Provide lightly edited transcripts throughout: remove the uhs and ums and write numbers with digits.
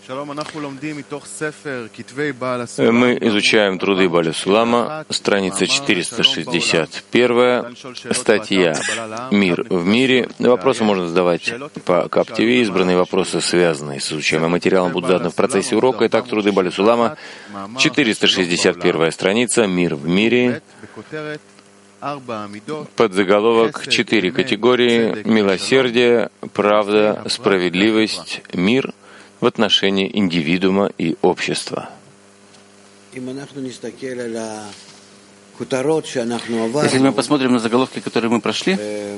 Мы изучаем труды Бааля Сулама, страница 461, статья «Мир в мире». Вопросы можно задавать по КАП-ТВ. Избранные вопросы, связанные с изучаемым материалом, будут заданы в процессе урока. Итак, труды Бааля Сулама, 461 страница «Мир в мире». Подзаголовок «4 категории: милосердие, правда, справедливость, мир в отношении индивидуума и общества». Если мы посмотрим на заголовки, которые мы прошли,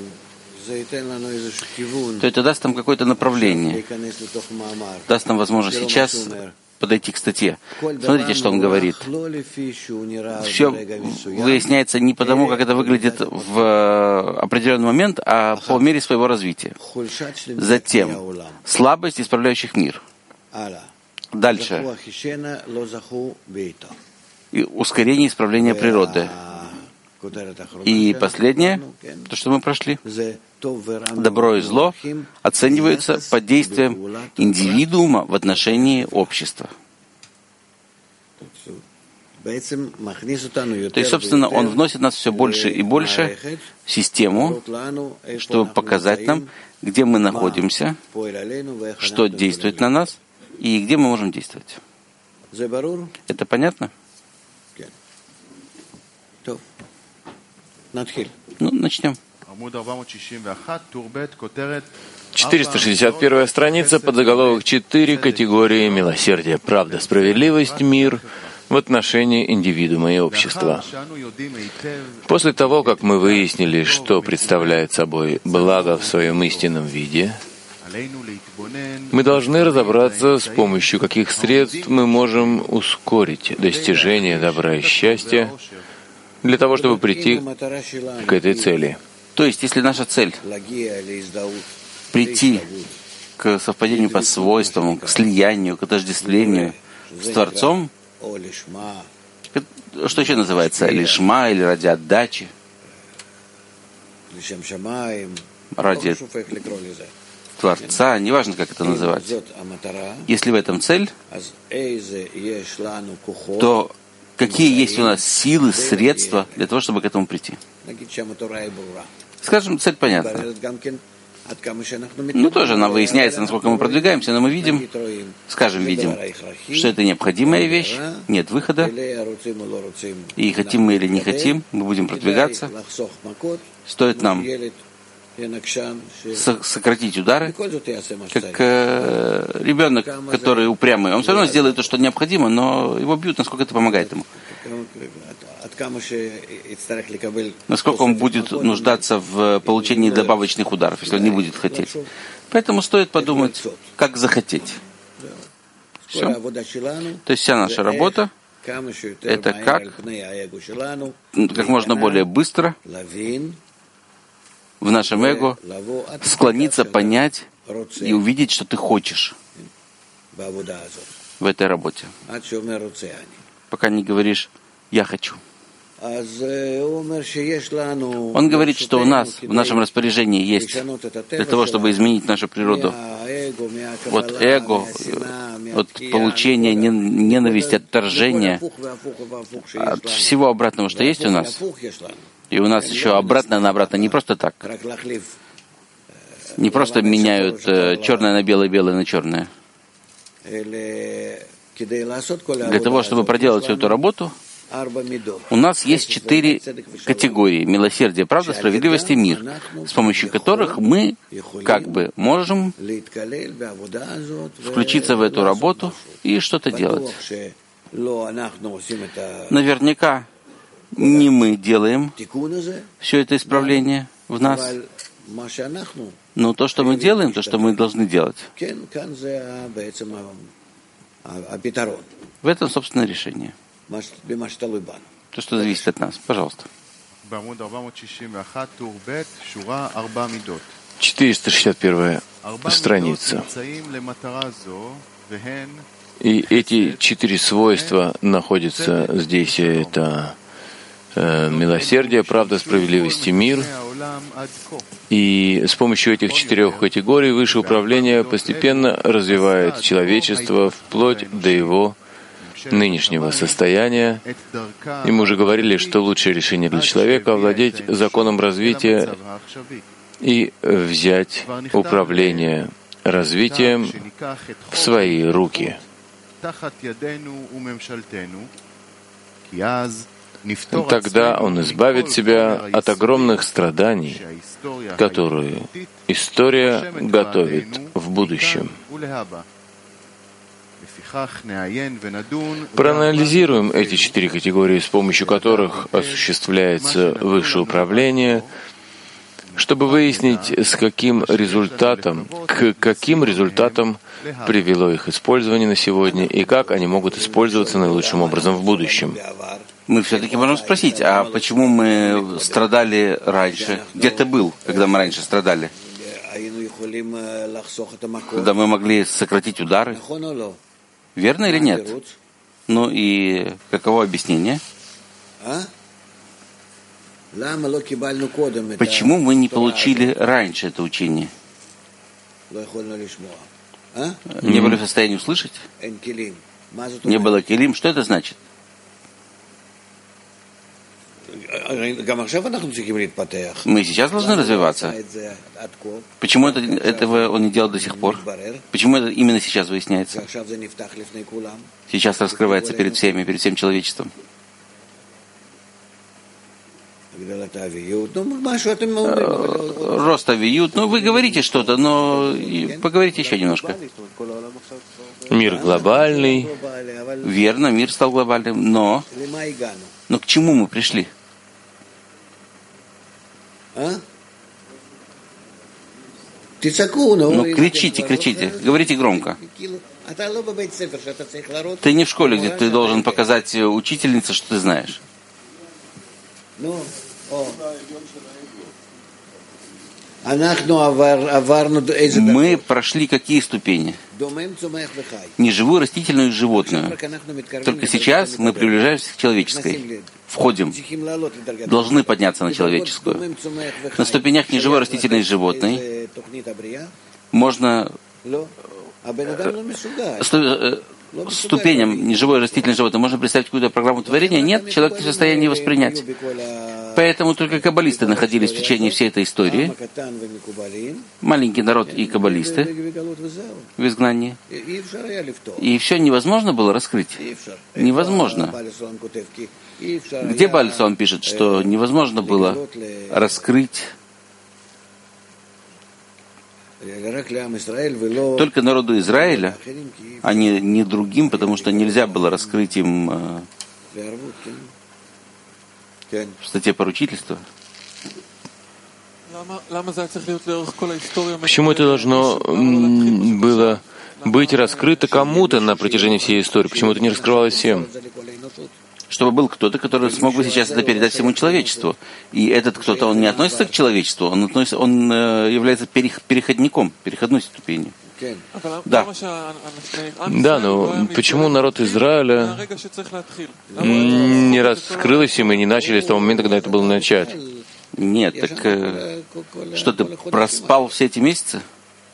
то это даст нам какое-то направление, даст нам возможность сейчас подойти к статье. Смотрите, что он говорит. Все выясняется не потому, как это выглядит в определенный момент, а по мере своего развития. Затем слабость исправляющих мир. Дальше. И ускорение исправления природы. И последнее, то, что мы прошли, добро и зло оцениваются под действием индивидуума в отношении общества. То есть, собственно, он вносит нас все больше и больше в систему, чтобы показать нам, где мы находимся, что действует на нас и где мы можем действовать. Это понятно? Ну, начнем. 461 страница, подзаголовок «4 категории: милосердие, правда, справедливость, мир в отношении индивидуума и общества». После того, как мы выяснили, что представляет собой благо в своем истинном виде, мы должны разобраться, с помощью каких средств мы можем ускорить достижение добра и счастья для того, чтобы прийти к этой цели. То есть, если наша цель прийти к совпадению по свойствам, к слиянию, к отождествлению с Творцом, что еще называется лишма или ради отдачи, ради Творца, неважно, как это называть. Если в этом цель, то какие есть у нас силы, средства для того, чтобы к этому прийти? Скажем, цель понятна. Ну, тоже она выясняется, насколько мы продвигаемся, но мы видим, видим, что это необходимая вещь, нет выхода, и хотим мы или не хотим, мы будем продвигаться. Стоит нам сократить удары, как ребенок, который упрямый. Он все равно сделает то, что необходимо, но его бьют, насколько это помогает ему. Насколько он будет нуждаться в получении добавочных ударов, если он не будет хотеть. Поэтому стоит подумать, как захотеть. Все. То есть вся наша работа — это как можно более быстро в нашем эго склониться, понять и увидеть, что ты хочешь в этой работе. Пока не говоришь «я хочу». Он говорит, что у нас в нашем распоряжении есть для того, чтобы изменить нашу природу от эго, от получения ненависти, отторжения, от всего обратного, что есть у нас. И у нас еще обратно на обратно, не просто так. Не просто меняют черное на белое, белое на черное. Для того, чтобы проделать всю эту работу, у нас есть 4 категории: милосердие, правда, справедливость и мир, с помощью которых мы как бы можем включиться в эту работу и что-то делать. Наверняка не мы делаем все это исправление в нас, но то, что мы делаем, то, что мы должны делать, в этом, собственно, решение. То, что зависит от нас. Пожалуйста. 461 страница. И эти 4 свойства находятся здесь. Это милосердие, правда, справедливость и мир. И с помощью этих 4 категорий высшее управление постепенно развивает человечество вплоть до его нынешнего состояния. И мы уже говорили, что лучшее решение для человека — овладеть законом развития и взять управление развитием в свои руки. Тогда он избавит себя от огромных страданий, которые история готовит в будущем. Проанализируем эти 4 категории, с помощью которых осуществляется высшее управление, чтобы выяснить, к каким результатам привело их использование на сегодня и как они могут использоваться наилучшим образом в будущем. Мы все-таки можем спросить, а почему мы страдали раньше? Где ты был, когда мы раньше страдали? Когда мы могли сократить удары? Верно или нет? Ну и каково объяснение? Почему мы не получили раньше это учение? Не были в состоянии услышать? Не было келим. Что это значит? Мы сейчас должны развиваться. Почему этого он не делал до сих пор? Почему это именно сейчас выясняется? Сейчас раскрывается перед всеми, перед всем человечеством. Рост авиют. Ну, вы говорите что-то, но поговорите еще немножко. Мир глобальный. Верно, мир стал глобальным, но к чему мы пришли? Ну, кричите, говорите громко. Ты не в школе, где ты должен показать учительнице, что ты знаешь. Мы прошли какие ступени? Неживую, растительную и животную. Только сейчас мы приближаемся к человеческой. Входим. Должны подняться на человеческую. На ступенях неживой, растительной и животной можно... Ступеням неживой, растительной, животной можно представить какую-то программу творения? Нет, человек не в состоянии воспринять. Поэтому только каббалисты находились в течение всей этой истории. Маленький народ и каббалисты в изгнании. И все невозможно было раскрыть. Невозможно. Где Бааль Цаон пишет, что невозможно было раскрыть только народу Израиля, а не другим, потому что нельзя было раскрыть им в статье поручительства. Почему это должно было быть раскрыто кому-то на протяжении всей истории? Почему это не раскрывалось всем? Чтобы был кто-то, который смог бы сейчас это передать всему человечеству. И этот кто-то, он не относится к человечеству, он является переходником, переходной ступенью. Да. Да, но почему народ Израиля не раскрылось им и не начали с того момента, когда это было начать? Нет, так что, ты проспал все эти месяцы?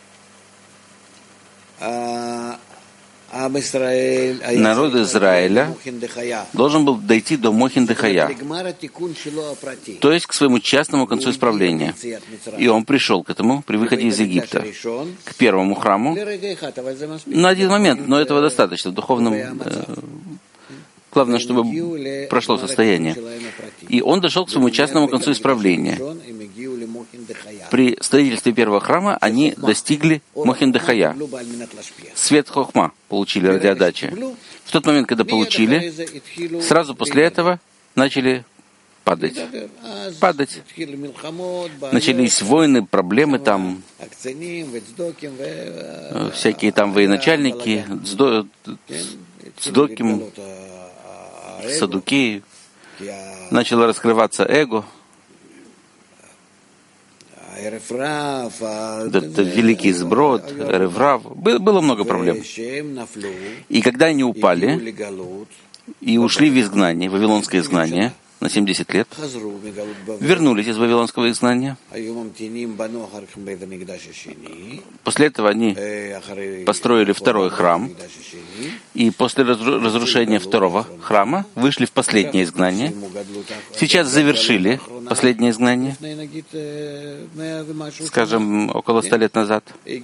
Народ Израиля должен был дойти до Мохин-де-Хая, то есть к своему частному концу исправления. И он пришел к этому при выходе из Египта, к первому храму, на один момент, но этого достаточно в духовном. Главное, чтобы прошло состояние. И он дошел к своему частному концу исправления. При строительстве первого храма они достигли Мохин-де-Хая. Свет Хохма получили ради отдачи. В тот момент, когда получили, сразу после этого начали падать. Начались войны, проблемы там, всякие там военачальники, Цдоким, Садукеи. Начало раскрываться эго. Это великий сброд, Реврав. Было много проблем. И когда они упали и ушли в изгнание, в вавилонское изгнание, на 70 лет, вернулись из Вавилонского изгнания. После этого они построили второй храм, и после разрушения второго храма вышли в последнее изгнание. Сейчас завершили последнее изгнание, скажем, около 100 лет назад.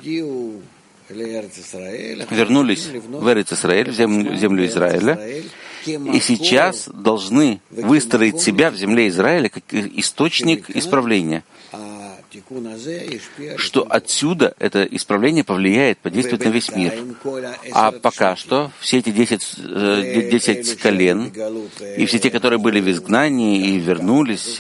Вернулись в Эрец-Исраэль, в землю Израиля, и сейчас должны выстроить себя в земле Израиля как источник исправления, что отсюда это исправление повлияет, подействует на весь мир. А пока что все эти 10 колен, и все те, которые были в изгнании и вернулись,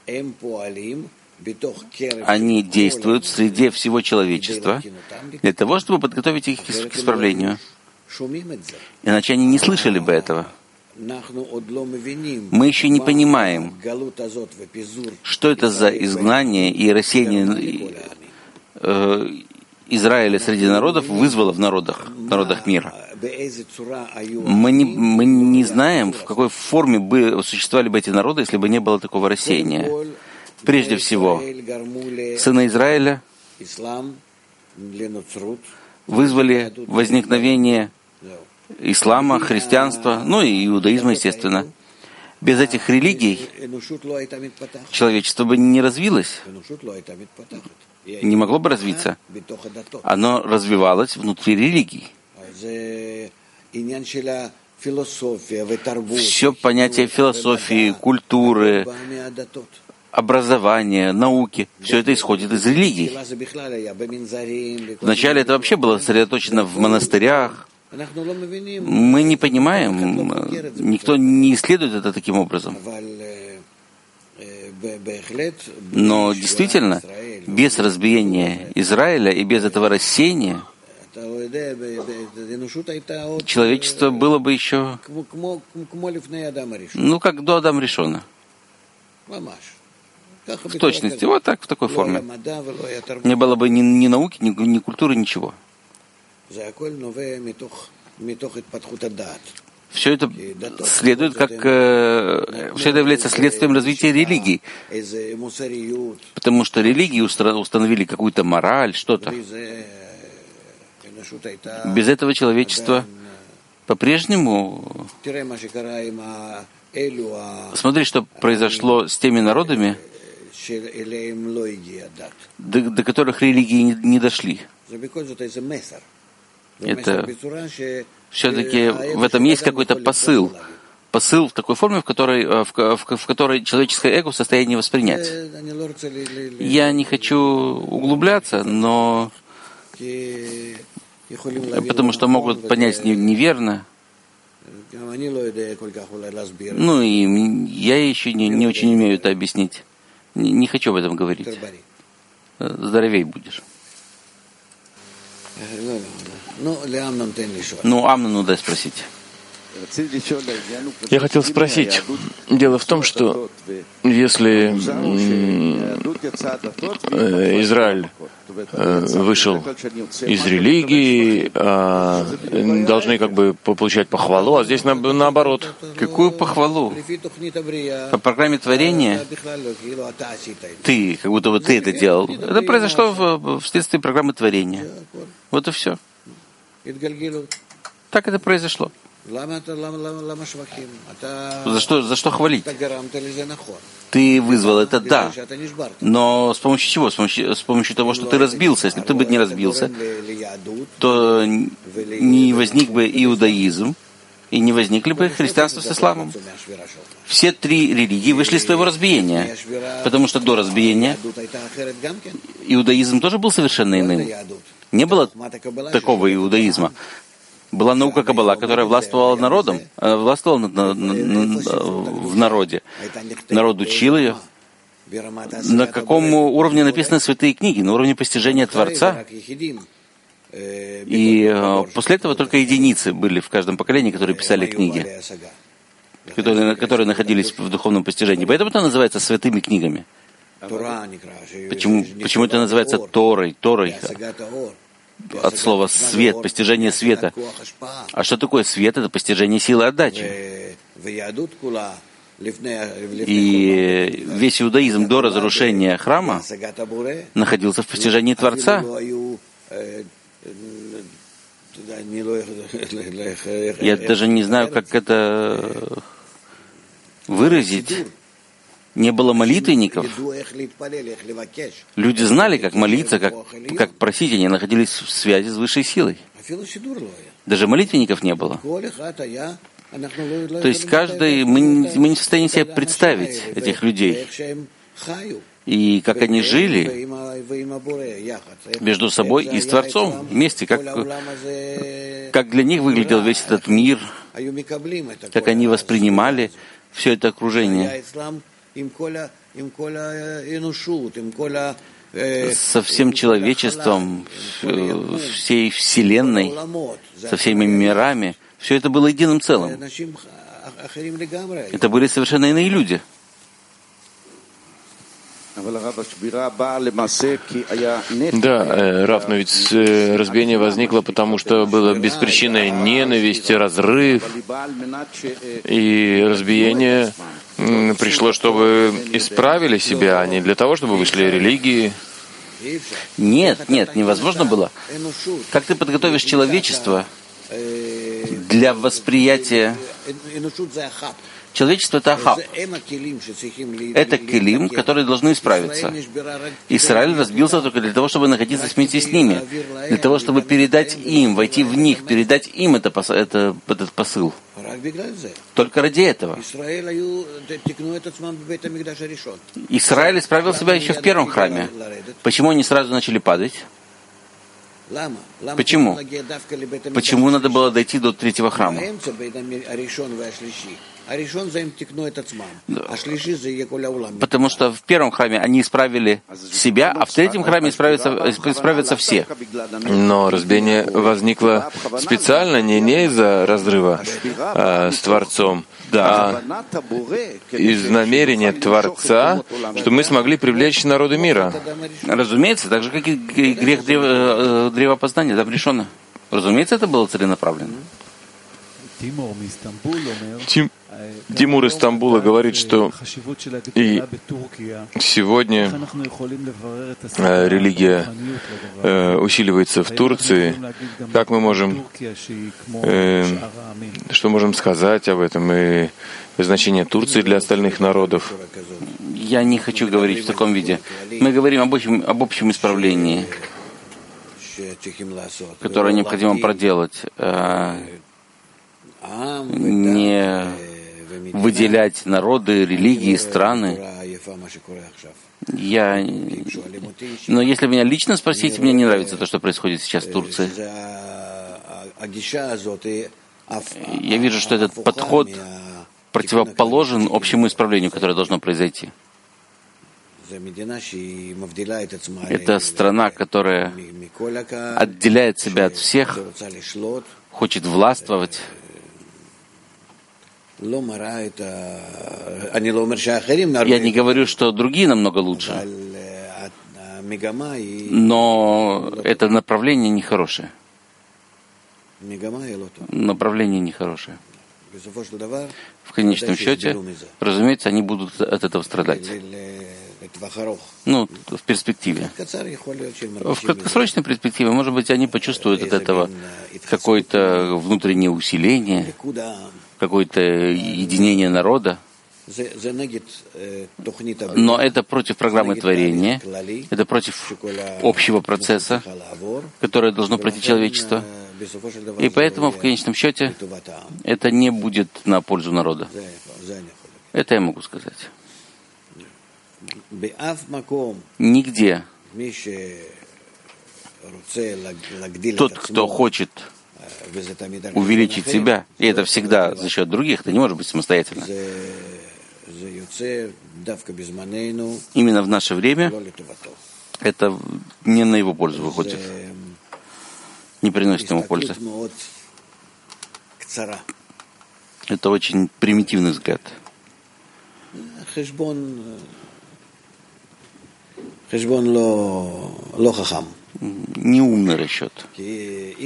они действуют в среде всего человечества для того, чтобы подготовить их к исправлению. Иначе они не слышали бы этого. Мы еще не понимаем, что это за изгнание и рассеяние Израиля среди народов вызвало в народах мира. Мы не знаем, в какой форме бы существовали бы эти народы, если бы не было такого рассеяния. Прежде всего, сыны Израиля вызвали возникновение ислама, христианства, ну и иудаизма, естественно. Без этих религий человечество бы не развилось, не могло бы развиться. Оно развивалось внутри религий. Все понятие философии, культуры, образования, науки, все это исходит из религий. Вначале это вообще было сосредоточено в монастырях. Мы не понимаем, никто не исследует это таким образом. Но действительно, без разбиения Израиля и без этого рассеяния человечество было бы еще, как до Адама Ришона. В точности, вот так, в такой форме. Не было бы ни науки, ни культуры, ничего. Все это следует все это является следствием развития религий. Потому что религии установили какую-то мораль, что-то. Без этого человечество по-прежнему... Смотри, что произошло с теми народами, до которых религии не дошли. Это все-таки в этом есть какой-то посыл. Посыл в такой форме, в которой человеческое эго в состоянии воспринять. Я не хочу углубляться, но потому что могут понять неверно. Ну и я еще не очень умею это объяснить. Не хочу об этом говорить. Здоровей будешь. Амнону дай спросить. Я хотел спросить. Дело в том, что если Израиль вышел из религии, должны получать похвалу, а здесь наоборот. Какую похвалу? По программе творения ты, как будто ты это делал. Это произошло вследствие программы творения. Вот и все. Так это произошло. За что хвалить? Ты вызвал это, да. Но с помощью чего? С помощью того, что ты разбился. Если бы ты не разбился, то не возник бы иудаизм, и не возникли бы христианство с исламом. Все три религии вышли из твоего разбиения, потому что до разбиения иудаизм тоже был совершенно иным. Не было такого иудаизма. Была наука Каббала, которая властвовала народом, властвовала в народе. Народ учил ее. На каком уровне написаны святые книги? На уровне постижения Творца. И после этого только единицы были в каждом поколении, которые писали книги, которые находились в духовном постижении. Поэтому это называется святыми книгами. Почему это называется Торой? От слова «свет», постижение света. А что такое свет? Это постижение силы отдачи. И весь иудаизм до разрушения храма находился в постижении Творца. Я даже не знаю, как это выразить. Не было молитвенников. Люди знали, как молиться, как просить. Они находились в связи с высшей силой. Даже молитвенников не было. То есть каждый, мы не в состоянии себе представить этих людей. И как они жили между собой и с Творцом вместе, как для них выглядел весь этот мир, как они воспринимали все это окружение. Со всем человечеством, всей Вселенной, со всеми мирами, все это было единым целым. Это были совершенно иные люди. Да, Рав, но ведь разбиение возникло, потому что была беспричинная ненависть, разрыв, и разбиение пришло, чтобы исправили себя, а не для того, чтобы вышли религии. Нет, невозможно было. Как ты подготовишь человечество для восприятия? Человечество — это ахаб. Это келим, которые должны исправиться. Израиль разбился только для того, чтобы находиться вместе с ними, для того, чтобы передать им, войти в них, передать им этот посыл. Только ради этого. Израиль исправил себя еще в первом храме. Почему они сразу начали падать? Почему? Почему надо было дойти до третьего храма? Потому что в первом храме они исправили себя, а в третьем храме исправятся все. Но разбиение возникло специально не из-за разрыва с Творцом, а из намерения Творца, что мы смогли привлечь народы мира. Разумеется, так же, как и грех древопознания, запрещено. Разумеется, это было целенаправленно. Тимур из Стамбула говорит, что и сегодня религия усиливается в Турции. Как мы можем, что можем сказать об этом и значение Турции для остальных народов? Я не хочу говорить в таком виде. Мы говорим об общем исправлении, которое необходимо проделать. Не выделять народы, религии, страны. Но если меня лично спросить, мне не нравится то, что происходит сейчас в Турции. Я вижу, что этот подход противоположен общему исправлению, которое должно произойти. Это страна, которая отделяет себя от всех, хочет властвовать. Я не говорю, что другие намного лучше, но это направление нехорошее. Направление нехорошее. В конечном счете, разумеется, они будут от этого страдать. В перспективе. В краткосрочной перспективе, может быть, они почувствуют от этого какое-то внутреннее усиление, какое-то единение народа. Но это против программы творения, это против общего процесса, который должно пройти человечество. И поэтому, в конечном счете, это не будет на пользу народа. Это я могу сказать. Нигде тот, кто хочет увеличить себя, и это всегда за счет других, это не может быть самостоятельно. Именно в наше время это не на его пользу выходит, не приносит ему пользы. Это очень примитивный взгляд. Неумный расчет.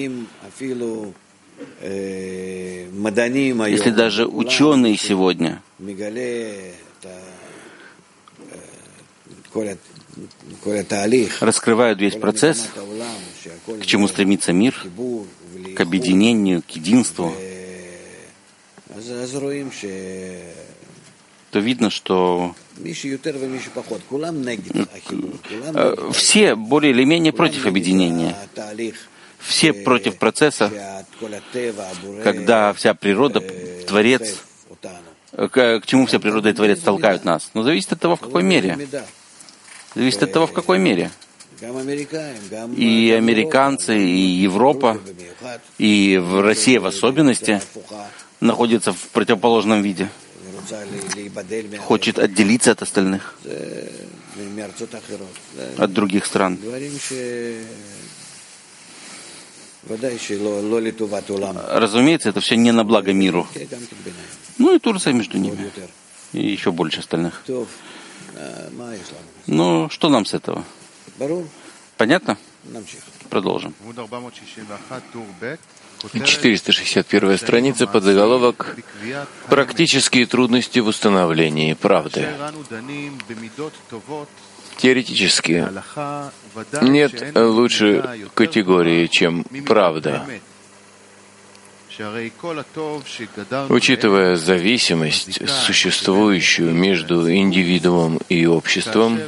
Если даже ученые сегодня раскрывают весь процесс, к чему стремится мир, к объединению, к единству, то видно, что все более или менее против объединения. Все против процесса, когда вся природа, Творец, к чему вся природа и Творец толкают нас. Но зависит от того, в какой мере. Зависит от того, в какой мере. И американцы, и Европа, и Россия в особенности находятся в противоположном виде. Хочет отделиться от остальных, от других стран. Разумеется, это все не на благо миру. Ну и Турция между ними. И еще больше остальных. Ну, что нам с этого? Понятно? Продолжим. 461 страница, подзаголовок «Практические трудности в установлении правды». Теоретически нет лучше категории, чем правда. Учитывая зависимость, существующую между индивидуумом и обществом,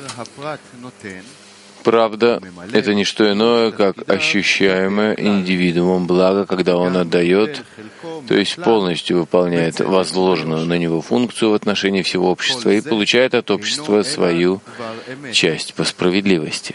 правда — это не что иное, как ощущаемое индивидуумом благо, когда он отдает, то есть полностью выполняет возложенную на него функцию в отношении всего общества и получает от общества свою часть по справедливости.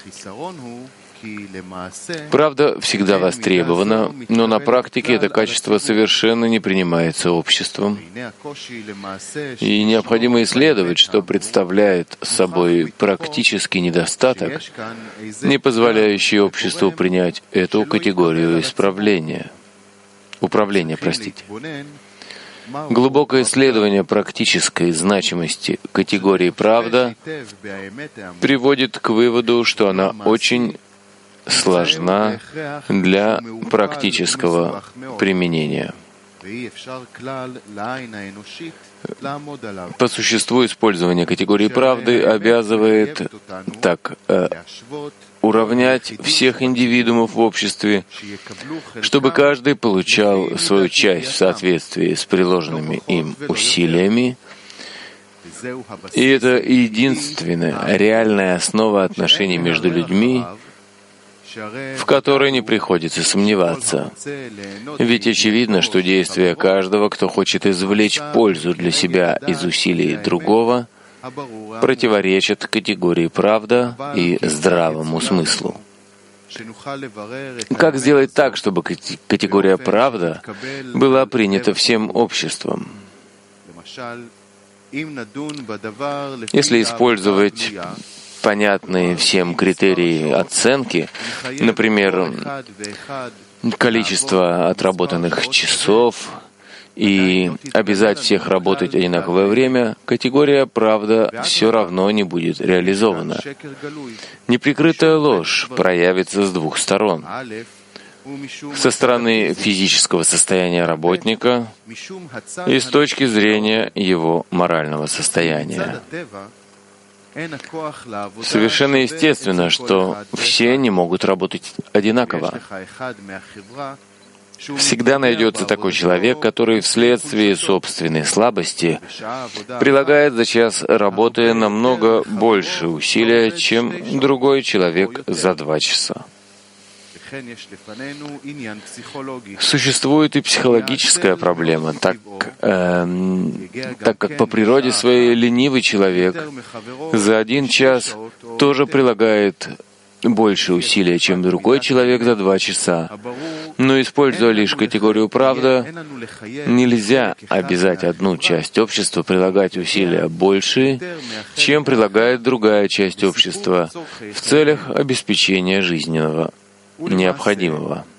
Правда всегда востребована, но на практике это качество совершенно не принимается обществом. И необходимо исследовать, что представляет собой практический недостаток, не позволяющий обществу принять эту категорию управления. Глубокое исследование практической значимости категории «правда» приводит к выводу, что она очень сложна для практического применения. По существу использование категории правды обязывает так уравнять всех индивидуумов в обществе, чтобы каждый получал свою часть в соответствии с приложенными им усилиями. И это единственная реальная основа отношений между людьми, в которой не приходится сомневаться. Ведь очевидно, что действия каждого, кто хочет извлечь пользу для себя из усилий другого, противоречат категории правда и здравому смыслу. Как сделать так, чтобы категория правда была принята всем обществом? Если использовать понятные всем критерии оценки, например, количество отработанных часов, и обязать всех работать одинаковое время, категория «правда» все равно не будет реализована. Неприкрытая ложь проявится с двух сторон. Со стороны физического состояния работника и с точки зрения его морального состояния. Совершенно естественно, что все не могут работать одинаково. Всегда найдется такой человек, который вследствие собственной слабости прилагает за час работы намного больше усилия, чем другой человек за 2 часа. Существует и психологическая проблема, так как по природе своей ленивый человек за 1 час тоже прилагает больше усилия, чем другой человек за 2 часа. Но, используя лишь категорию «правда», нельзя обязать одну часть общества прилагать усилия больше, чем прилагает другая часть общества в целях обеспечения жизненного необходимого.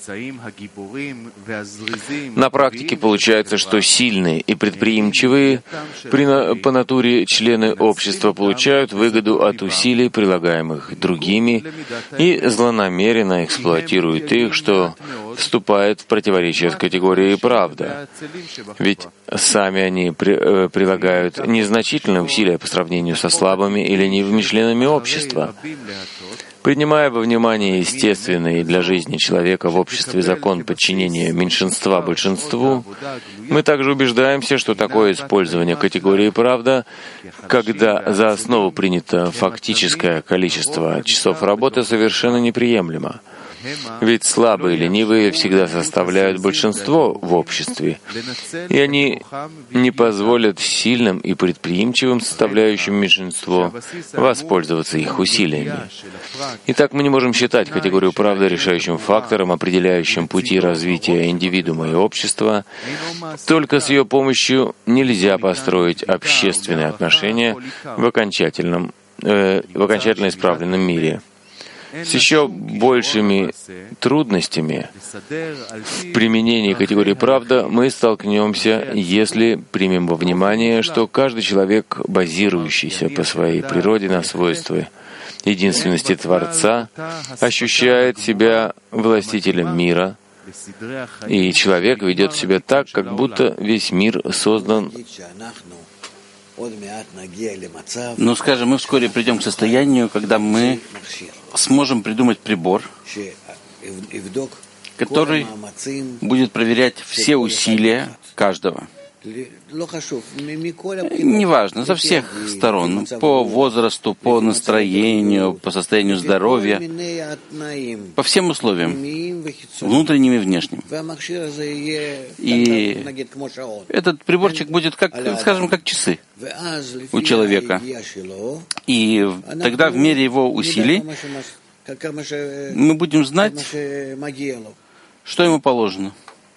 На практике получается, что сильные и предприимчивые по натуре члены общества получают выгоду от усилий, прилагаемых другими, и злонамеренно эксплуатируют их, что вступает в противоречие с категорией «правда». Ведь сами они прилагают незначительные усилия по сравнению со слабыми или ленивыми членами общества. Принимая во внимание естественный для жизни человека в обществе закон подчинения меньшинства большинству, мы также убеждаемся, что такое использование категории «правда», когда за основу принято фактическое количество часов работы, совершенно неприемлемо. Ведь слабые и ленивые всегда составляют большинство в обществе, и они не позволят сильным и предприимчивым составляющим меньшинство воспользоваться их усилиями. Итак, мы не можем считать категорию правды решающим фактором, определяющим пути развития индивидуума и общества. Только с ее помощью нельзя построить общественные отношения в окончательно исправленном мире. С еще большими трудностями в применении категории «правда» мы столкнемся, если примем во внимание, что каждый человек, базирующийся по своей природе на свойстве единственности Творца, ощущает себя властителем мира, и человек ведет себя так, как будто весь мир создан. Ну, скажем, мы вскоре придем к состоянию, когда мы сможем придумать прибор, который будет проверять все усилия каждого. Неважно, со всех сторон, по возрасту, по настроению, по состоянию здоровья, по всем условиям, внутренним и внешним. И этот приборчик будет, скажем, как часы у человека. И тогда в мере его усилий мы будем знать, что ему положено.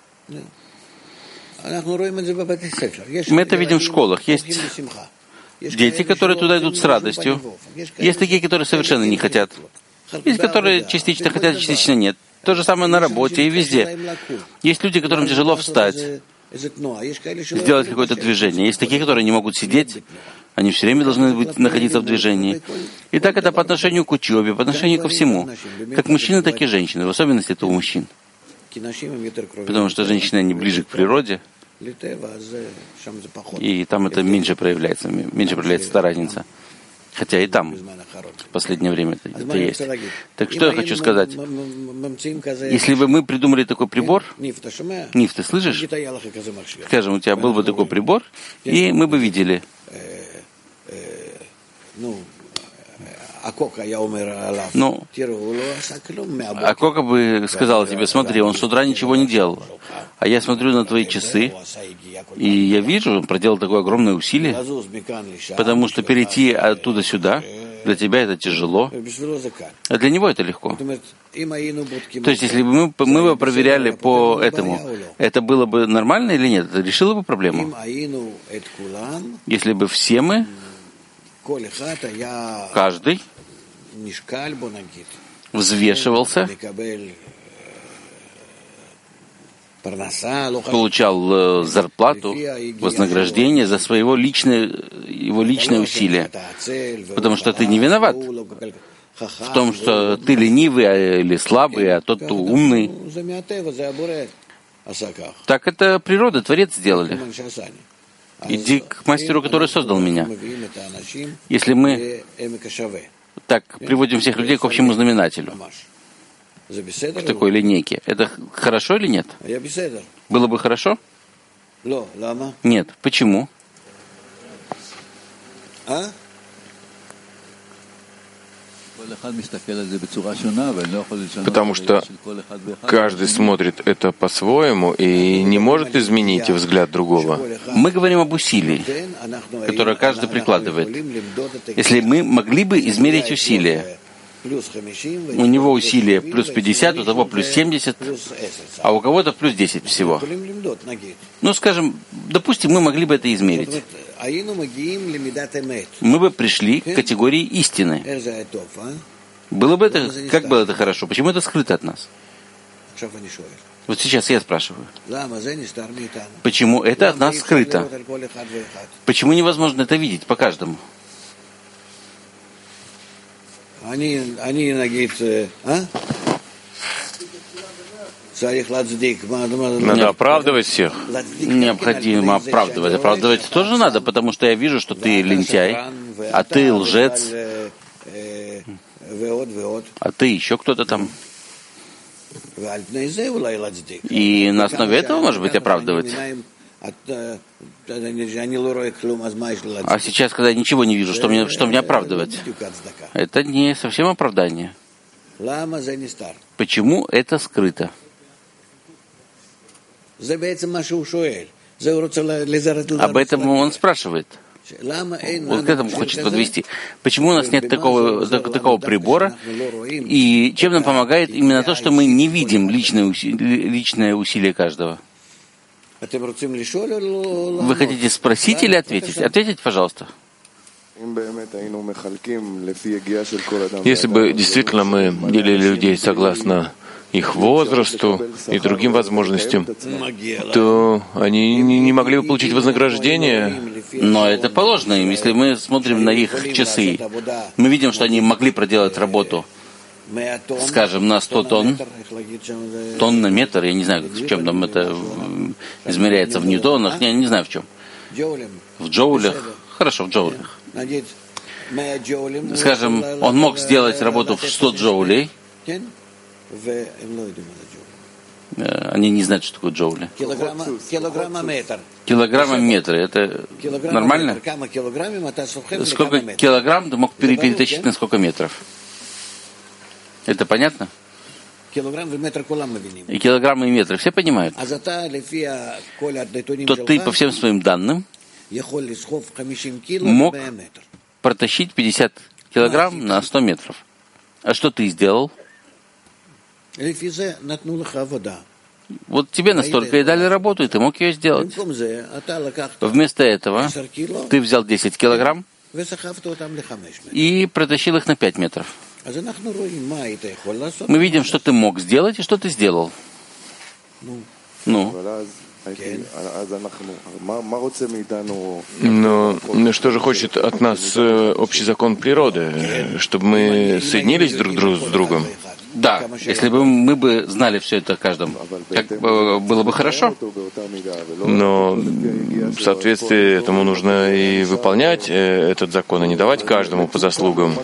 Мы это видим в школах. Есть дети, которые туда идут с радостью. Есть такие, которые совершенно не хотят. Есть, которые частично хотят, частично нет. То же самое на работе и везде. Есть люди, которым тяжело встать, сделать какое-то движение. Есть такие, которые не могут сидеть. Они все время должны находиться в движении. И так это по отношению к учебе, по отношению ко всему. Как мужчины, так и женщины. В особенности это у мужчин. Потому что женщины, они ближе к природе. И там это меньше проявляется эта разница. Хотя и там в последнее время это есть. Так что я хочу сказать? Если бы мы придумали такой прибор, Ниф, ты слышишь? Скажем, у тебя был бы такой прибор, и мы бы видели. Акока бы сказал тебе: смотри, он с утра ничего не делал. А я смотрю на твои часы, и я вижу, он проделал такое огромное усилие, потому что перейти оттуда сюда, для тебя это тяжело, а для него это легко. То есть, если бы мы бы проверяли по этому, это было бы нормально или нет? Это решило бы проблему? Если бы все мы, каждый взвешивался, получал зарплату, вознаграждение за его личное усилие. Потому что ты не виноват в том, что ты ленивый или слабый, а тот умный. Так это природа, Творец сделали. Иди к мастеру, который создал меня. Если мы так приводим всех людей к общему знаменателю, к такой линейке, это хорошо или нет? Было бы хорошо? Нет. Почему? Потому что каждый смотрит это по-своему и не может изменить взгляд другого. Мы говорим об усилии, которое каждый прикладывает. Если мы могли бы измерить усилия, у него усилие плюс 50, у того плюс 70, а у кого-то плюс 10 всего. Ну, скажем, допустим, мы могли бы это измерить. Мы бы пришли к категории истины. Было бы это, как было это хорошо? Почему это скрыто от нас? Вот сейчас я спрашиваю, почему это от нас скрыто? Почему невозможно это видеть по каждому? Надо оправдывать всех. Необходимо оправдывать. Оправдывать тоже надо, потому что я вижу, что ты лентяй, а ты лжец, а ты еще кто-то там. И на основе этого, может быть, оправдывать. А сейчас, когда я ничего не вижу, что мне оправдывать? Это не совсем оправдание. Почему это скрыто? Об этом он спрашивает. Вот к этому хочет подвести. Почему у нас нет такого прибора? И чем нам помогает именно то, что мы не видим личное усилие каждого? Вы хотите спросить или ответить? Ответить, пожалуйста. Если бы действительно мы делили людей согласно их возрасту и другим возможностям, то они не могли бы получить вознаграждение. Но это положено им. Если мы смотрим на их часы, мы видим, что они могли проделать работу, скажем, на 100 тонн на метр, я не знаю, в чем там это измеряется, в ньютонах, я не знаю в чем. В джоулях. Хорошо, в джоулях. Скажем, он мог сделать работу в 100 джоулей. Они не знают, что такое джоули. Килограмма метр. Это нормально? Сколько килограмм ты мог перетащить на сколько метров? Это понятно? И килограммы и метры. Все понимают? То ты по всем своим данным мог протащить 50 килограмм на 100 метров. А что ты сделал? Вот тебе настолько и дали работу, и ты мог ее сделать. Вместо этого ты взял 10 килограмм и протащил их на 5 метров. Мы видим, что ты мог сделать и что ты сделал. Но что же хочет от нас общий закон природы? Чтобы мы соединились друг с другом? Да, если бы мы бы знали все это каждому, было бы хорошо. Но в соответствии этому нужно и выполнять этот закон, и не давать каждому по заслугам.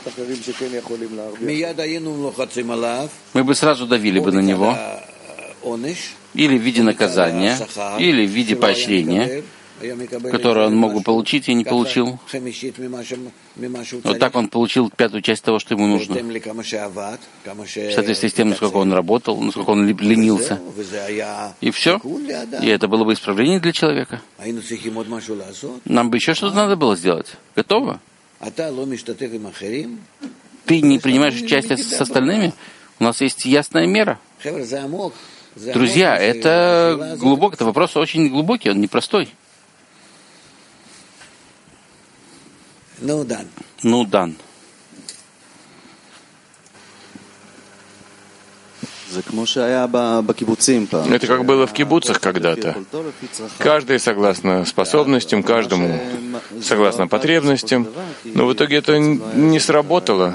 Мы бы сразу давили бы на него, или в виде наказания, или в виде поощрения, которое он мог бы получить и не получил. Вот так он получил 5-ю часть того, что ему нужно. В соответствии с тем, насколько он работал, насколько он ленился. И все. И это было бы исправление для человека. Нам бы еще что-то надо было сделать. Готово? Ты не принимаешь участие с остальными? У нас есть ясная мера. Друзья, это глубоко, это вопрос очень глубокий, он непростой. Дан. Это как было в кибуцах когда-то. Каждый согласно способностям, каждому согласно потребностям. Но в итоге это не сработало.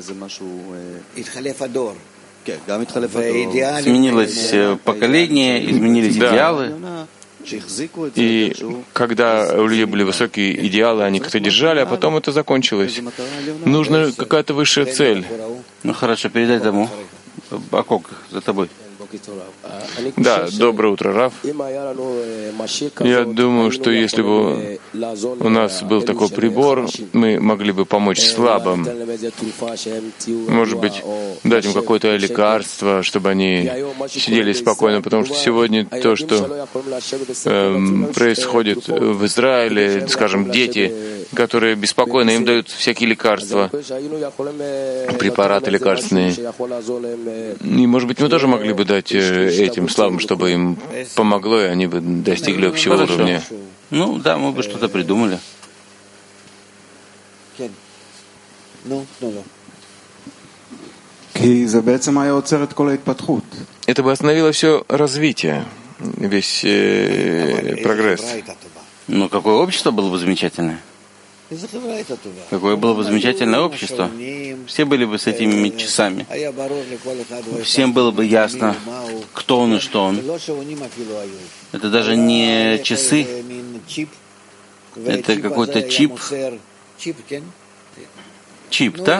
Сменилось поколение, изменились идеалы. И когда у людей были высокие идеалы, они как-то держали, а потом это закончилось. Нужна какая-то высшая цель. Ну хорошо, передай тому. Акок, за тобой. Да, доброе утро, Рав. Я думаю, что если бы у нас был такой прибор, мы могли бы помочь слабым. Может быть, дать им какое-то лекарство, чтобы они сидели спокойно, потому что сегодня то, что происходит в Израиле, скажем, дети, которые беспокойны, им дают всякие лекарства, препараты лекарственные. И, может быть, мы тоже могли бы дать этим слабым, чтобы им помогло, и они бы достигли общего уровня. Ну да, мы бы что-то придумали. это бы остановило все развитие, весь прогресс. Но какое общество было бы замечательное? Какое было бы замечательное общество? Все были бы с этими часами. Всем было бы ясно, кто он и что он. Это даже не часы. Это какой-то чип. Чип, да?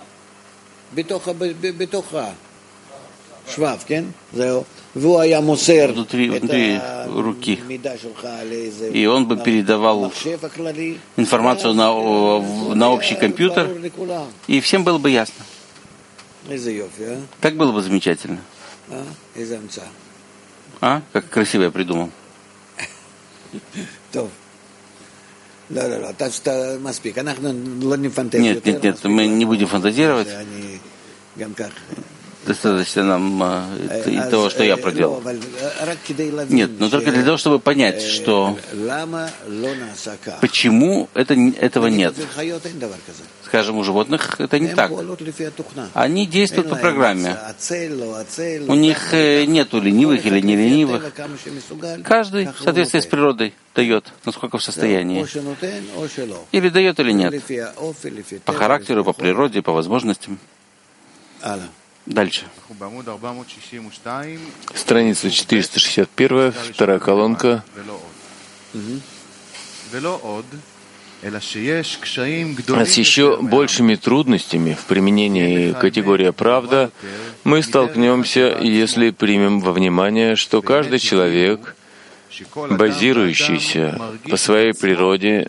Внутри руки. И он бы передавал информацию на общий компьютер, и всем было бы ясно. Так было бы замечательно. А? Как красиво я придумал. Нет, мы не будем фантазировать. Достаточно нам и того, что я проделал. Нет, но только для того, чтобы понять, что почему этого нет. Скажем, у животных это не так. Они действуют по программе. У них нету ленивых или не ленивых. Каждый в соответствии с природой дает, насколько в состоянии. Или дает, или нет. По характеру, по природе, по возможностям. Дальше. Страница 461, вторая колонка. С еще большими трудностями в применении категории «правда» мы столкнемся, если примем во внимание, что каждый человек, базирующийся по своей природе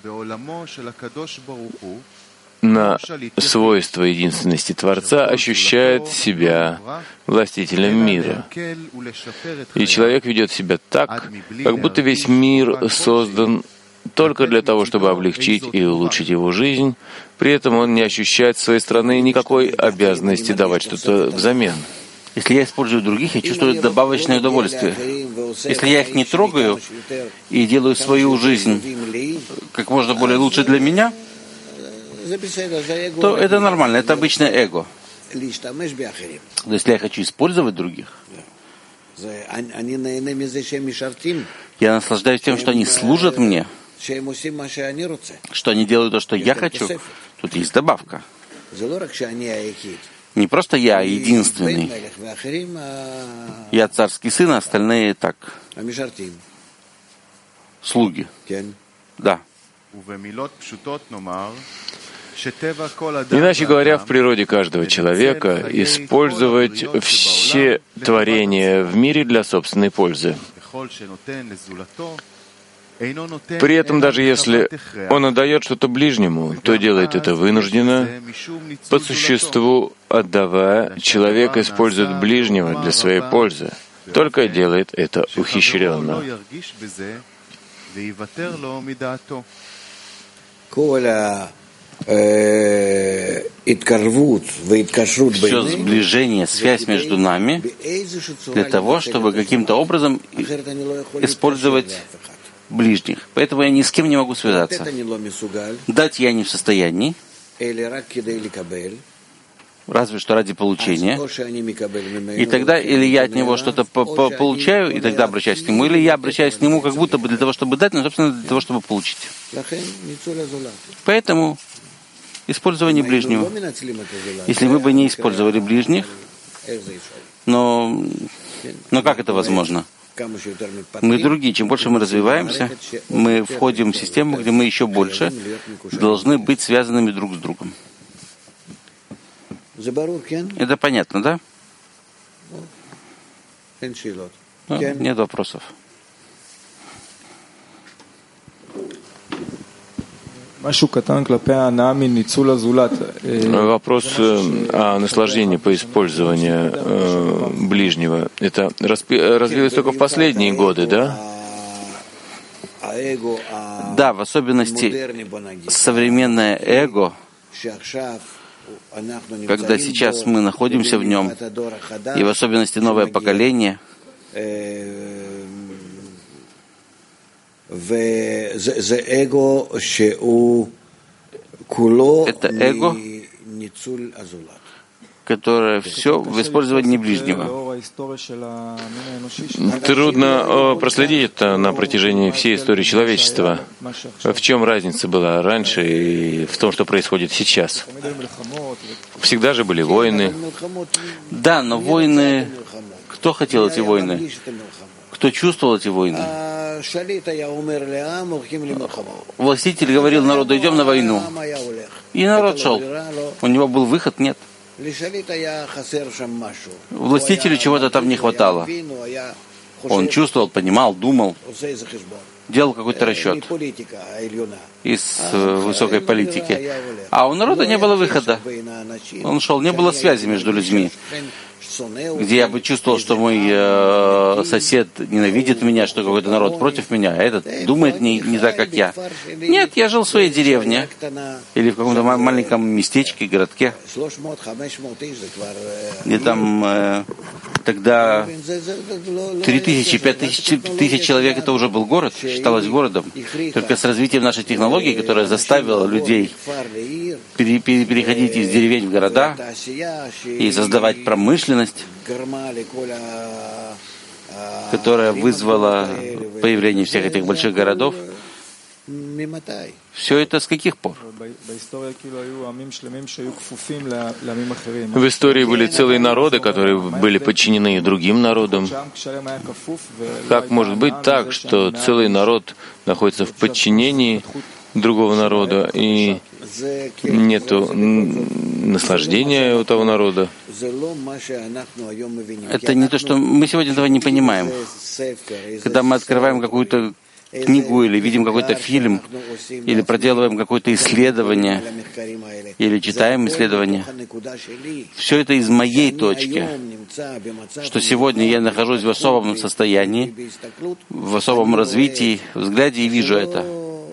на свойства единственности Творца, ощущает себя властителем мира. И человек ведет себя так, как будто весь мир создан только для того, чтобы облегчить и улучшить его жизнь. При этом он не ощущает с своей стороны никакой обязанности давать что-то взамен. Если я использую других, я чувствую добавочное удовольствие. Если я их не трогаю и делаю свою жизнь как можно более лучше для меня, то это нормально, это обычное эго. Но если я хочу использовать других, я наслаждаюсь тем, что они служат мне, что они делают то, что я хочу. Тут есть добавка. Не просто я единственный. Я царский сын, а остальные так. Слуги. Да. Иначе говоря, в природе каждого человека использовать все творения в мире для собственной пользы. При этом, даже если он отдает что-то ближнему, то делает это вынужденно. По существу, отдавая, человек использует ближнего для своей пользы, только делает это ухищренно. Все сближение, связь между нами для того, чтобы каким-то образом использовать ближних. Поэтому я ни с кем не могу связаться. Дать я не в состоянии, разве что ради получения. И тогда или я от него что-то получаю, и тогда обращаюсь к нему, или я обращаюсь к нему как будто бы для того, чтобы дать, но, собственно, для того, чтобы получить. Поэтому использование ближнего. Если мы бы не использовали ближних, но как это возможно? Мы другие. Чем больше мы развиваемся, мы входим в систему, где мы еще больше должны быть связанными друг с другом. Это понятно, да? Нет вопросов. Вопрос о наслаждении по использованию ближнего. Это развилось только в последние годы, да? Да, в особенности современное эго, когда сейчас мы находимся в нем, и в особенности новое поколение, это эго которое все в использовании ближнего. Трудно проследить это на протяжении всей истории человечества. В чем разница была раньше и в том, что происходит сейчас? Всегда же были войны. Да, но войны... Кто хотел эти войны? Кто чувствовал эти войны? Властитель говорил народу: идем на войну. И народ шел. У него был выход? Нет. Властителю чего-то там не хватало. Он чувствовал, понимал, думал, делал какой-то расчет из высокой политики. А у народа не было выхода. Он шел, не было связи между людьми, где я бы чувствовал, что мой сосед ненавидит меня, что какой-то народ против меня, а этот думает не так, как я. Нет, я жил в своей деревне или в каком-то маленьком местечке, городке. И там тогда 3000, 5000 человек — это уже был город, считалось городом. Только с развитием нашей технологии, которая заставила людей переходить из деревень в города и создавать промышленность, которая вызвала появление всех этих больших городов. Все это с каких пор? В истории были целые народы, которые были подчинены другим народам. Как может быть так, что целый народ находится в подчинении другого народа и нету наслаждения у того народа? Это не то, что мы сегодня этого не понимаем. Когда мы открываем какую-то книгу или видим какой-то фильм, или проделываем какое-то исследование, или читаем исследование, все это из моей точки, что сегодня я нахожусь в особом состоянии, в особом развитии, взгляде и вижу это.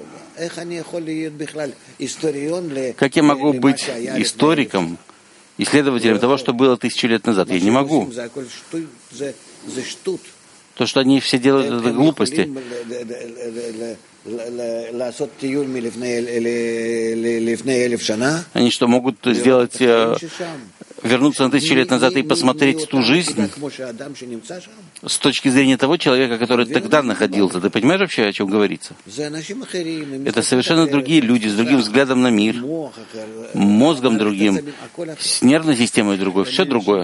Как я могу быть историком, исследователем того, что было 1000 лет назад? Я не могу. То, что они все делают, это глупости. Они что, могут сделать, вернуться на 1000 лет назад и посмотреть ту жизнь с точки зрения того человека, который тогда находился? Ты понимаешь вообще, о чем говорится? Это совершенно другие люди, с другим взглядом на мир, мозгом другим, с нервной системой другой, все другое.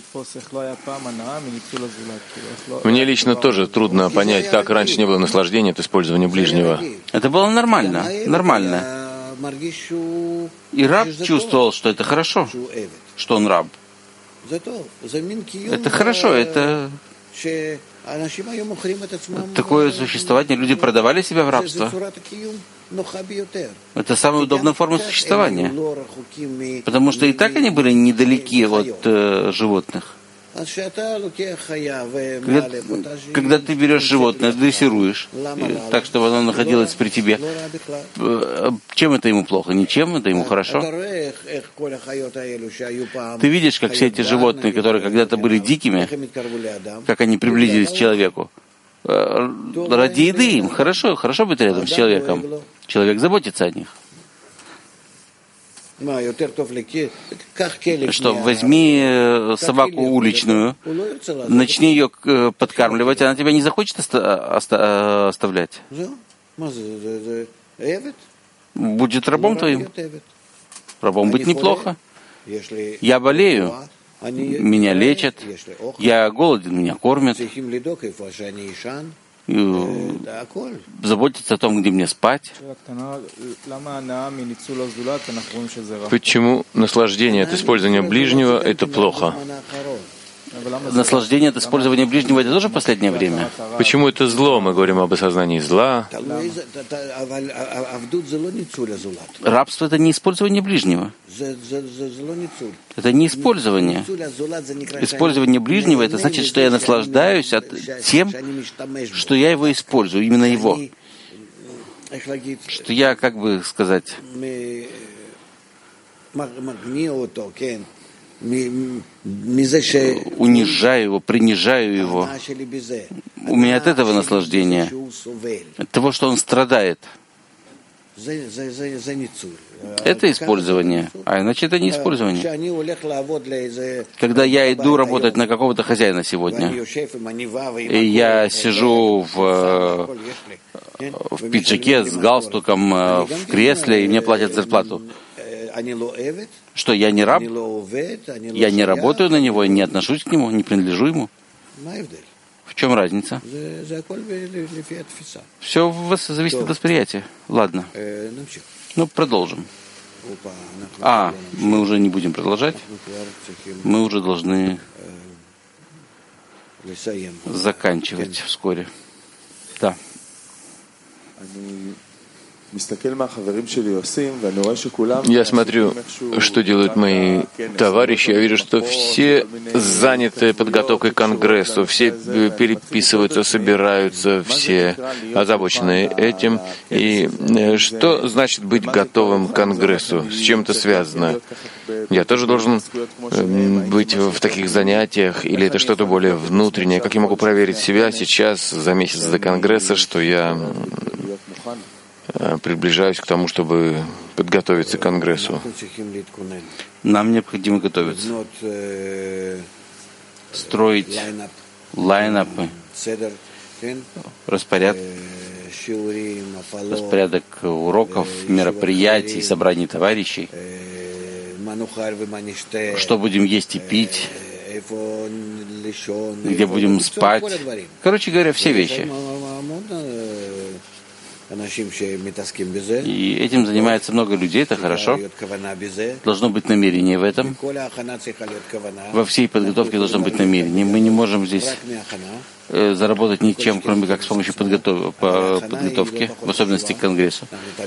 Мне лично тоже трудно понять, как раньше не было наслаждения от использования ближнего. Это было нормально, нормально. И раб чувствовал, что это хорошо, что он раб. Это хорошо, это такое существование. Люди продавали себя в рабство. Это самая удобная форма существования. Потому что и так они были недалеки от животных. Когда ты берешь животное, дрессируешь, так, чтобы оно находилось при тебе, чем это ему плохо? Ничем, это ему хорошо. Ты видишь, как все эти животные, которые когда-то были дикими, как они приблизились к человеку. Ради еды им хорошо быть рядом с человеком. Человек заботится о них. Что, возьми собаку уличную, начни ее подкармливать, она тебя не захочет оставлять. Будет рабом твоим. Рабом быть неплохо. Я болею, меня лечат, я голоден, меня кормят. Заботиться о том, где мне спать. Почему наслаждение от использования ближнего — это плохо? Наслаждение от использования ближнего — это тоже последнее время. Почему это зло? Мы говорим об осознании зла. Рабство — это не использование ближнего. Это не использование. Использование ближнего — это значит, что я наслаждаюсь тем, что я его использую, именно его. Что я, как бы сказать, унижаю его, принижаю его. У меня от этого наслаждение, от того, что он страдает. Это использование, а иначе это не использование. Когда я иду работать на какого-то хозяина сегодня, и я сижу в пиджаке с галстуком в кресле, и мне платят зарплату, что я не раб? Я не работаю на него, не отношусь к нему, не принадлежу ему? В чем разница? Все зависит от восприятия. Ладно. Ну, продолжим. Мы уже не будем продолжать. Мы уже должны заканчивать вскоре. Да. Я смотрю, что делают мои товарищи. Я вижу, что все заняты подготовкой к Конгрессу, все переписываются, собираются, все озабочены этим. И что значит быть готовым к Конгрессу? С чем это связано? Я тоже должен быть в таких занятиях, или это что-то более внутреннее? Как я могу проверить себя сейчас, за месяц до Конгресса, что я приближаюсь к тому, чтобы подготовиться к Конгрессу? Нам необходимо готовиться, строить лайнапы, распорядок уроков, мероприятий, собраний товарищей, что будем есть и пить, где будем спать. Короче говоря, все вещи. И этим занимается много людей, это хорошо. Должно быть намерение в этом. Во всей подготовке должно быть намерение. Мы не можем здесь заработать ничем, кроме как с помощью подготовки, в особенности к Конгрессу.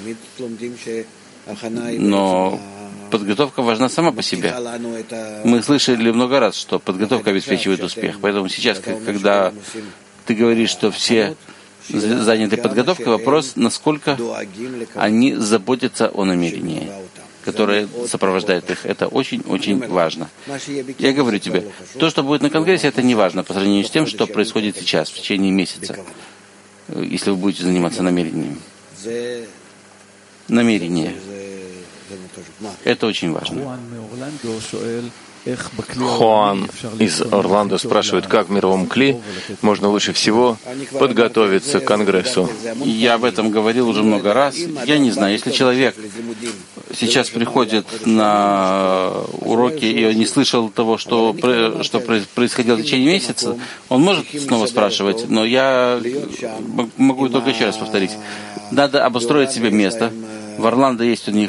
Но подготовка важна сама по себе. Мы слышали много раз, что подготовка обеспечивает успех. Поэтому сейчас, когда ты говоришь, что все заняты подготовкой, вопрос, насколько они заботятся о намерении, которое сопровождает их. Это очень-очень важно. Я говорю тебе, то, что будет на Конгрессе, это не важно по сравнению с тем, что происходит сейчас, в течение месяца, если вы будете заниматься намерением. Намерение. Это очень важно. Хуан из Орландо спрашивает, как в мировом кли можно лучше всего подготовиться к Конгрессу. Я об этом говорил уже много раз. Я не знаю, если человек сейчас приходит на уроки, и он не слышал того, что происходило в течение месяца, он может снова спрашивать, но я могу только еще раз повторить. Надо обустроить себе место. В Орландо есть у них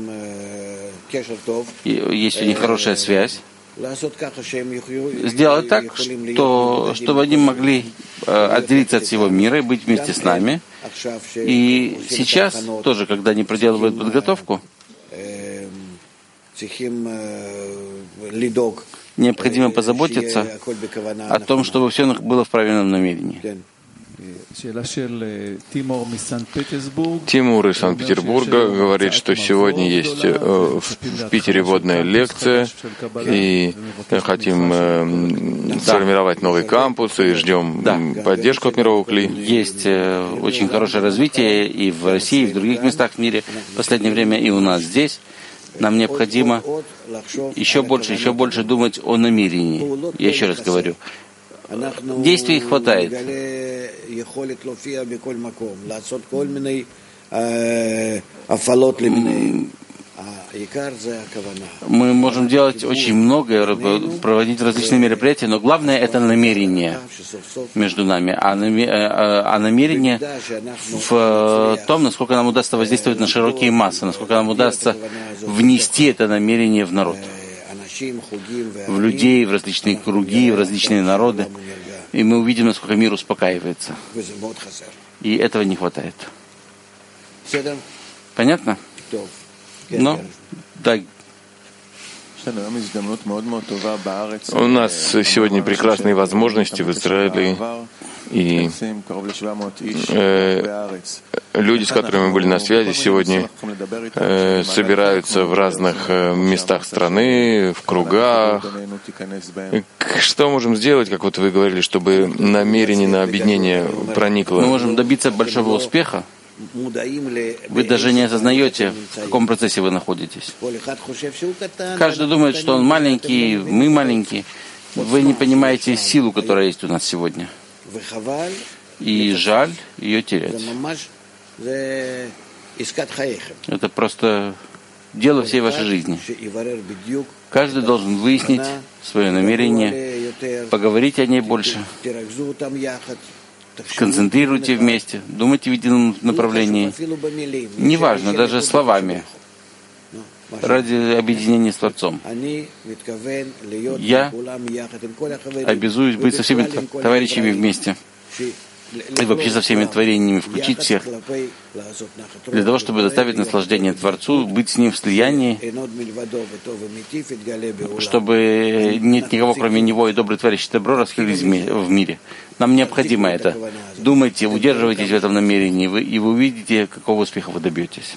хорошая связь. Сделать так, чтобы они могли отделиться от всего мира и быть вместе с нами. И сейчас, тоже, когда они проделывают подготовку, необходимо позаботиться о том, чтобы все было в правильном намерении. Тимур из Санкт-Петербурга говорит, что сегодня есть в Питере водная лекция, и хотим сформировать новый кампус, и ждем поддержку от мирового кли. Есть очень хорошее развитие и в России, и в других местах в мире в последнее время, и у нас здесь. Нам необходимо еще больше думать о намерении. Я еще раз говорю, действий хватает. Мы можем делать очень многое, проводить различные мероприятия, но главное — это намерение между нами. А намерение в том, насколько нам удастся воздействовать на широкие массы, насколько нам удастся внести это намерение в народ, в людей, в различные круги, в различные народы. И мы увидим, насколько мир успокаивается. И этого не хватает. Понятно? Ну, да. У нас сегодня прекрасные возможности в Израиле, и люди, с которыми мы были на связи сегодня, собираются в разных местах страны, в кругах. Что можем сделать, как вот вы говорили, чтобы намерение на объединение проникло? Мы можем добиться большого успеха, Вы даже не осознаете, в каком процессе вы находитесь. Каждый думает, что он маленький, мы маленькие. Вы не понимаете силу, которая есть у нас сегодня. И жаль ее терять. Это просто дело всей вашей жизни. Каждый должен выяснить свое намерение, поговорить о ней больше, сконцентрируйте вместе, думайте в едином направлении. Неважно, даже словами, ради объединения с Творцом. Я обязуюсь быть со всеми товарищами вместе. И вообще со всеми творениями, включить всех, для того, чтобы доставить наслаждение Творцу, быть с Ним в слиянии, чтобы нет никого, кроме Него, и добрый товарищ добро раскрылись в мире. Нам необходимо это. Думайте, удерживайтесь в этом намерении, и вы увидите, какого успеха вы добьетесь.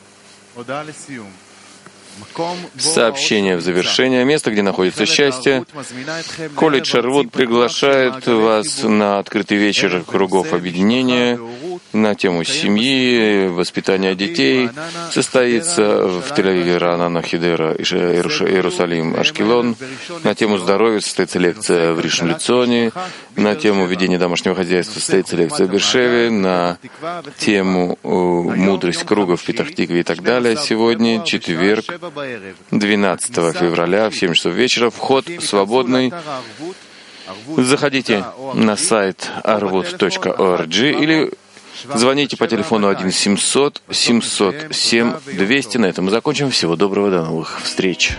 Сообщение в завершение. Место, где находится счастье. Колледж Арвуд приглашает вас на открытый вечер кругов объединения на тему семьи, воспитания детей. Состоится в Тель-Авиве, Раанана, Хидера, Иерусалим, Ашкелон. На тему здоровья состоится лекция в Ришон Лецоне. На тему ведения домашнего хозяйства состоится лекция в Бершеве. На тему мудрость круга в Петах-Тикве и так далее. Сегодня четверг, 12 февраля в 7 часов вечера. Вход свободный. Заходите на сайт arvut.org или звоните по телефону 1-700-707-200. На этом мы закончим. Всего доброго, до новых встреч.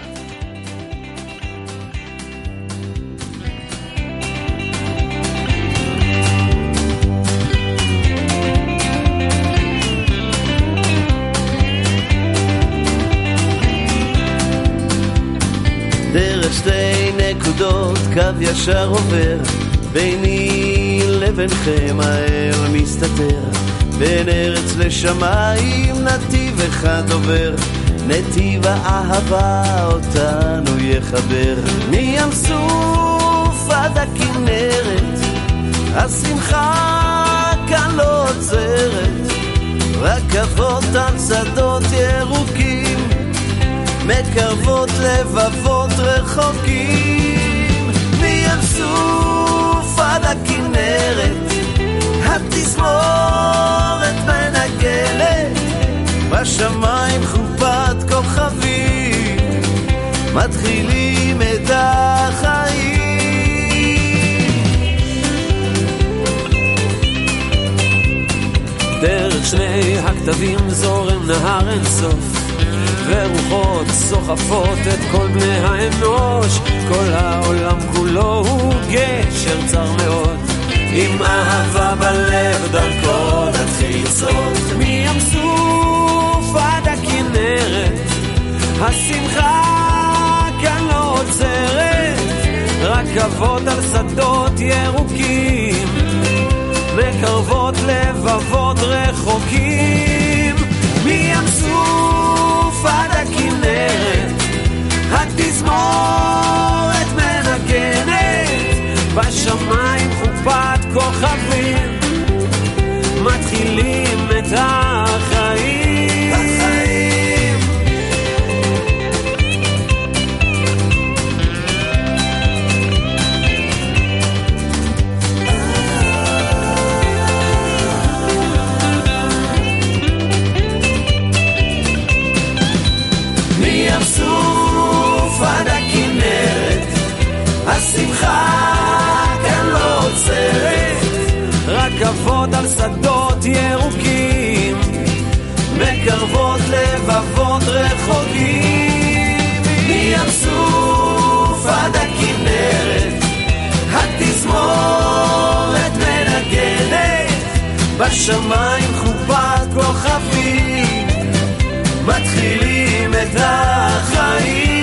דרך שתי נקודות קו ישר עובר ביני לבינכם האל מסתתר בין ארץ לשמיים נתיב אחד עובר נתיב האהבה אותנו יחבר מים סוף עד הכנרת השמחה כאן לא עוצרת רכבות על שדות ירוקים מקרבות לבבות רחוקים מים סוף עד הכנרת התזמורת מנגנת בשמיים חופת כוכבים מתחילים את החיים דרך שני הכתבים זורם נהר אין סוף ורוחות סוחפות את כל בני האנוש כל העולם כולו הוא גשר צר מאוד עם אהבה בלב דרכו נתחיל לצעוד מים סוף עד הכנרת השמחה כאן לא עוצרת רכבות על שדות ירוקים מקרבות לבבות רחוקים מים סוף עד הכנרת התזמורת מנגנת בשמיים חופת כוכבים מתחילים את החיים מים סוף עד הכנרת השמחה כאן לא עוצרת רכבות על שדות ירוקים מקרבות לבבות רחוקים מים סוף עד הכנרת התזמורת מנגנת בשמיים חופת כוכבים מתחילים את החיים